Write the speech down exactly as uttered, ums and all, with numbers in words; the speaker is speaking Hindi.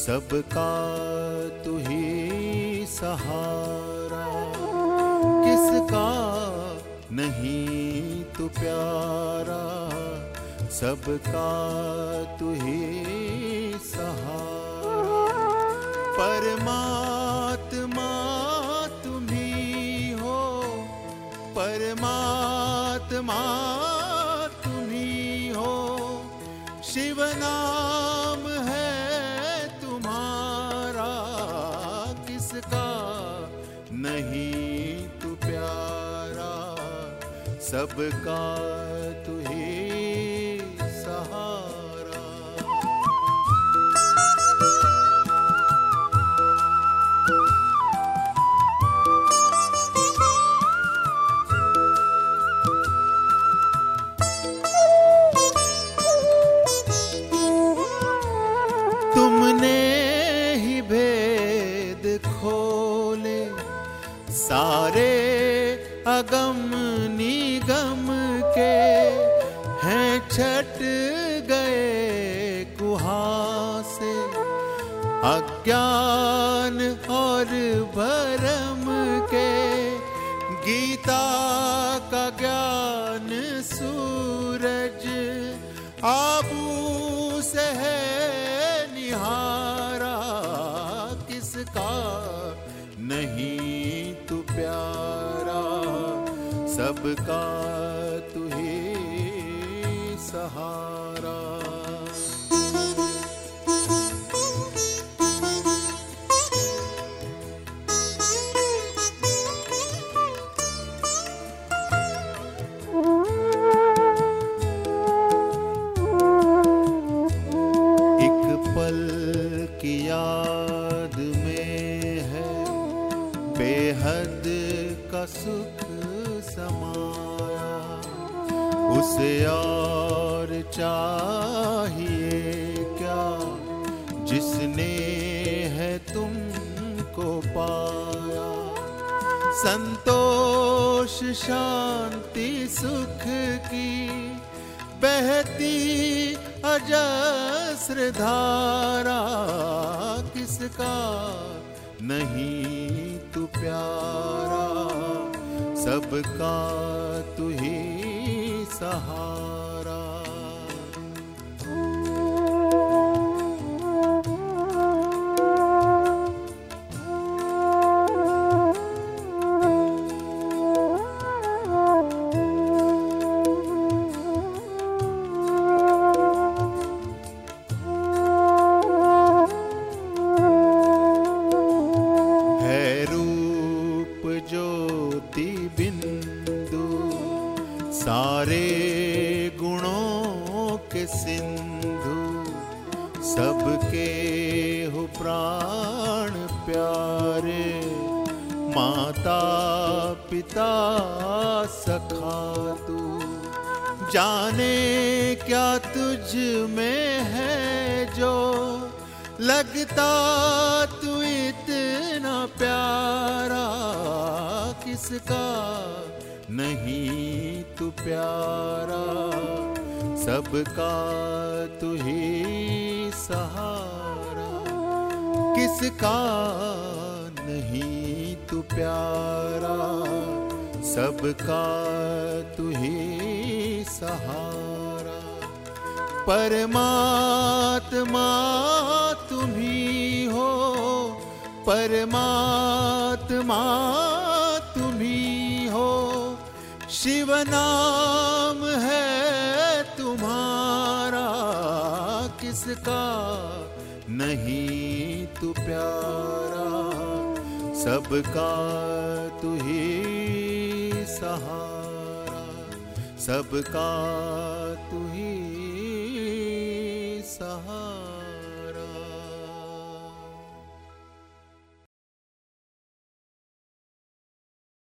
सबका तू ही सहारा, किसका नहीं तू प्यारा, सबका तू ही सहारा। परमात्मा तुम ही हो, परमात्मा तुम ही हो, शिव नाम है तुम्हारा, किसका नहीं तू प्यारा, सबका तू ही सहारा। तुमने ही भेद खोले सारे अगम निगम के, हैं छट गए कुहासे, अज्ञान और भरम के, गीता का ज्ञान सूरज आबू से है निहारा, किसका नहीं तू प्यारा, सबका तू ही सहारा। एक पल की याद में है बेहद का सुख समाया, उसे और चाहिए क्या जिसने है तुमको पाया। संतोष शांति सुख की बहती अजस्र धारा, किसका नहीं तू प्यारा, सबका तू ही सहारा। ज्योति बिंदु सारे गुणों के सिंधु, सबके हो प्राण प्यारे, माता पिता सखा तू, जाने क्या तुझ में है जो लगता तू इतना प्यारा, किसका नहीं तू प्यारा, सबका तू ही सहारा। किसका नहीं तू प्यारा, सबका तू ही सहारा। परमात्मा तुम ही हो, परमात्मा तुम ही हो, शिव नाम है तुम्हारा, किसका नहीं तू प्यारा, सबका तू ही सहारा, सबका तू